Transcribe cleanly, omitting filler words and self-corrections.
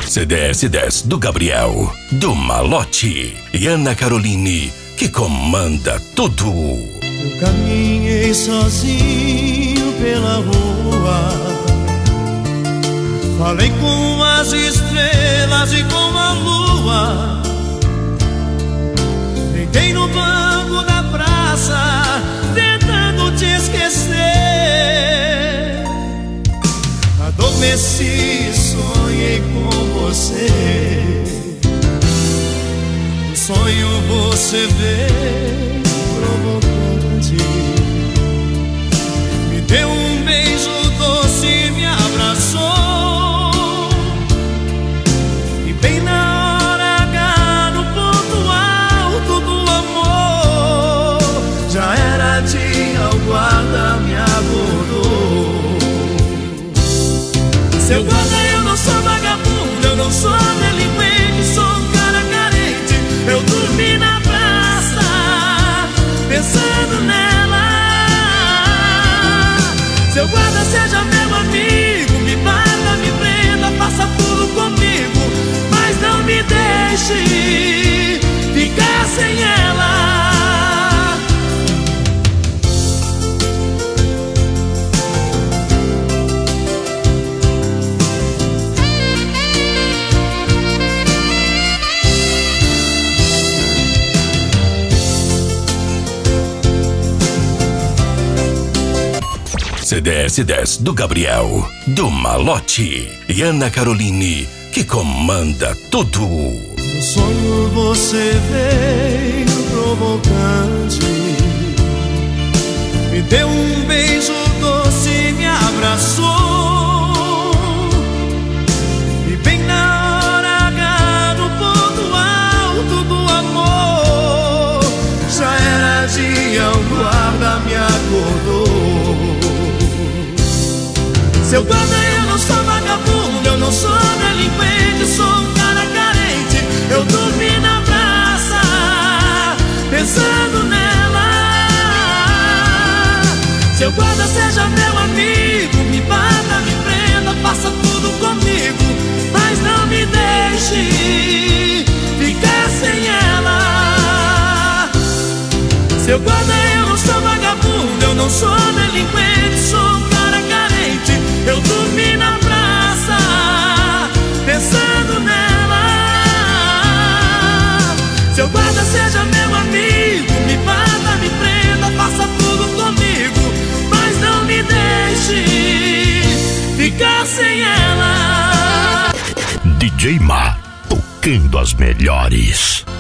CDS10 do Gabriel, do Malote e Ana Caroline, que comanda tudo. Eu caminhei sozinho pela rua, falei com as estrelas e com a lua, deitei no banco da praça, tentando te esquecer. Adormeci, sonhei com você. No sonho você veio provocante, me deu um beijo doce, me abraçou, e bem na hora H, no ponto alto do amor, já era dia, o guarda me abordou. Seu guarda, eu não sou vagabundo, eu não sou delinquente, sou um cara carente. Eu dormi na praça, pensando nela. Seu guarda, seja meu amigo, me bata, me prenda, faça tudo comigo, mas não me deixe ficar sem ela. CDS10 do Gabriel, do Malote e Ana Caroline, que comanda tudo. No sonho você veio provocante, me deu um beijo doce, me abraçou, e bem na hora H, no ponto alto do amor, já era dia, o guarda me acordou. Seu guarda, eu não sou vagabundo, eu não sou delinquente, sou um cara carente. Eu dormi na praça, pensando nela. Seu guarda, seja meu amigo, me bata, me prenda, faça tudo comigo, mas não me deixe ficar sem ela. Seu guarda, eu não sou vagabundo, eu não sou delinquente, sou um cara carente. Eu dormi na praça, pensando nela. Seu guarda, seja meu amigo, me bata, me prenda, faça tudo comigo, mas não me deixe ficar sem ela. DJ Ma, tocando as melhores.